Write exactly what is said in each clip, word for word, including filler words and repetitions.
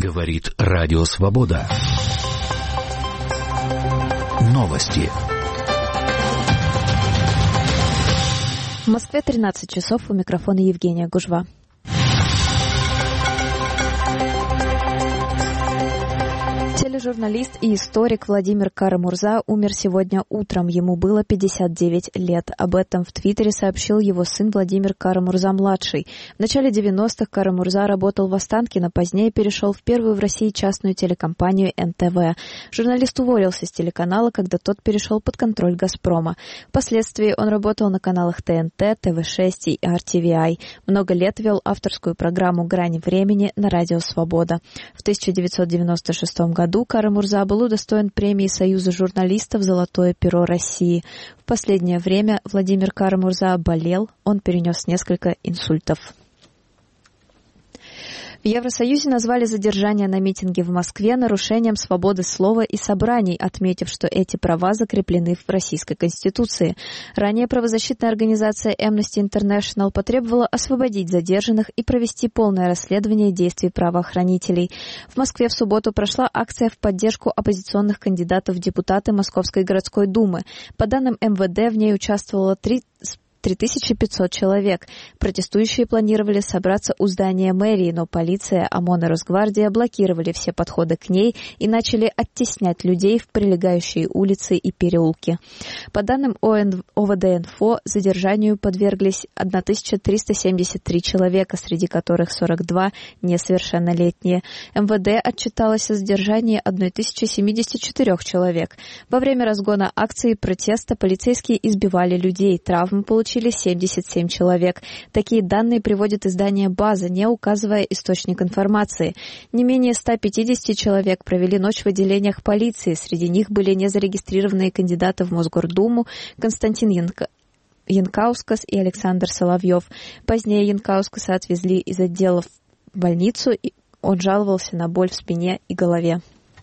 Говорит Радио Свобода. Новости. В Москве тринадцать часов, у микрофона Евгения Гужва. Тележурналист и историк Владимир Кара-Мурза умер сегодня утром. Ему было пятьдесят девять лет. Об этом в Твиттере сообщил его сын Владимир Кара-Мурза-младший. В начале девяностых Кара-Мурза работал в Останкино, позднее перешел в первую в России частную телекомпанию эн тэ вэ. Журналист уволился с телеканала, когда тот перешел под контроль «Газпрома». Впоследствии он работал на каналах тэ эн тэ, тэ вэ шесть и ар ти ви ай. Много лет вел авторскую программу «Грани времени» на Радио Свобода. В тысяча девятьсот девяносто шестом году Кара-Мурза был удостоен премии Союза журналистов «Золотое перо России». В последнее время Владимир Кара-Мурза болел, он перенес несколько инсультов. В Евросоюзе назвали задержание на митинге в Москве нарушением свободы слова и собраний, отметив, что эти права закреплены в Российской Конституции. Ранее правозащитная организация Amnesty International потребовала освободить задержанных и провести полное расследование действий правоохранителей. В Москве в субботу прошла акция в поддержку оппозиционных кандидатов в депутаты Московской городской думы. По данным эм вэ дэ, в ней участвовало три три тысячи пятьсот человек. Протестующие планировали собраться у здания мэрии, но полиция, ОМОН и Росгвардия блокировали все подходы к ней и начали оттеснять людей в прилегающие улицы и переулки. По данным о вэ дэ-инфо, задержанию подверглись тысяча триста семьдесят три человека, среди которых сорок два несовершеннолетние. эм вэ дэ отчиталось о задержании тысячи семидесяти четырёх человек. Во время разгона акции протеста полицейские избивали людей, травмы получили семьдесят семь человек. Такие данные приводит издание «База», не указывая источник информации. Не менее ста пятидесяти человек провели ночь в отделениях полиции. Среди них были незарегистрированные кандидаты в Мосгордуму Константин Янка... Янкаускас и Александр Соловьев. Позднее Янкаускаса отвезли из отдела в больницу, и он жаловался на боль в спине и голове.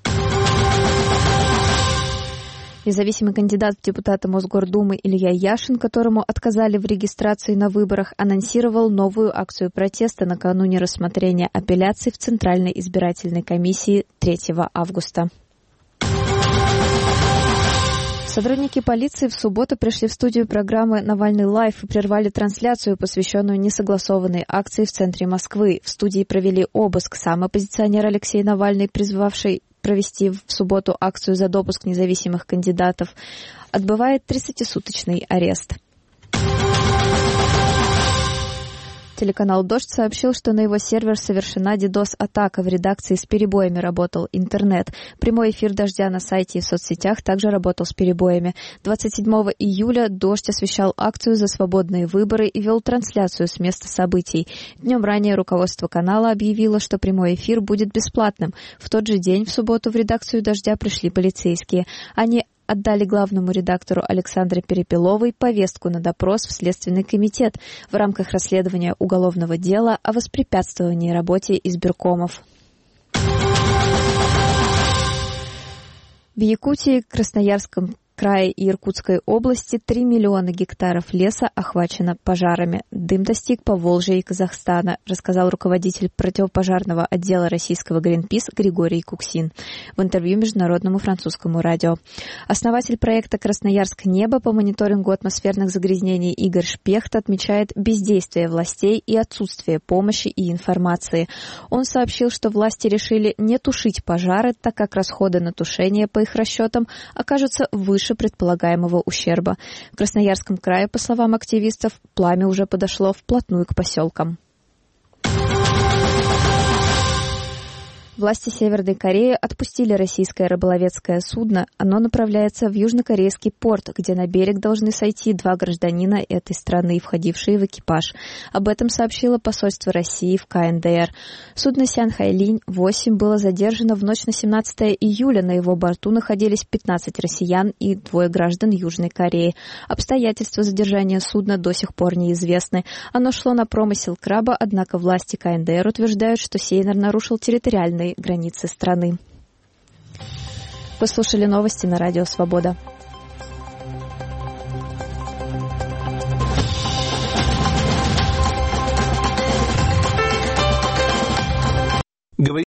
Независимый кандидат в депутаты Мосгордумы Илья Яшин, которому отказали в регистрации на выборах, анонсировал новую акцию протеста накануне рассмотрения апелляций в Центральной избирательной комиссии третьего августа. Сотрудники полиции в субботу пришли в студию программы «Навальный лайв» и прервали трансляцию, посвященную несогласованной акции в центре Москвы. В студии провели обыск. Сам оппозиционер Алексей Навальный, призвавший провести в субботу акцию за допуск независимых кандидатов, отбывает тридцатисуточный арест. Телеканал «Дождь» сообщил, что на его сервер совершена дидос-атака. В редакции с перебоями работал интернет. Прямой эфир «Дождя» на сайте и в соцсетях также работал с перебоями. двадцать седьмого июля «Дождь» освещал акцию за свободные выборы и вел трансляцию с места событий. Днем ранее руководство канала объявило, что прямой эфир будет бесплатным. В тот же день, в субботу, в редакцию «Дождя» пришли полицейские. Они отдали главному редактору Александре Перепеловой повестку на допрос в Следственный комитет в рамках расследования уголовного дела о воспрепятствовании работе избиркомов. В Якутии, Красноярском крае и Иркутской области три миллиона гектаров леса охвачено пожарами. Дым достиг Поволжья и Казахстана, рассказал руководитель противопожарного отдела российского Greenpeace Григорий Куксин в интервью международному французскому радио. Основатель проекта «Красноярск. Небо» по мониторингу атмосферных загрязнений Игорь Шпехт отмечает бездействие властей и отсутствие помощи и информации. Он сообщил, что власти решили не тушить пожары, так как расходы на тушение, по их расчетам, окажутся выше предполагаемого ущерба. В Красноярском крае, по словам активистов, пламя уже подошло вплотную к поселкам. Власти Северной Кореи отпустили российское рыболовецкое судно. Оно направляется в южнокорейский порт, где на берег должны сойти два гражданина этой страны, входившие в экипаж. Об этом сообщило посольство России в ка эн дэ эр. Судно «Сянхайлинь восемь» было задержано в ночь на семнадцатое июля. На его борту находились пятнадцать россиян и двое граждан Южной Кореи. Обстоятельства задержания судна до сих пор неизвестны. Оно шло на промысел краба, однако власти ка эн дэ эр утверждают, что сейнер нарушил территориальные границы страны. Вы слушали новости на Радио Свобода.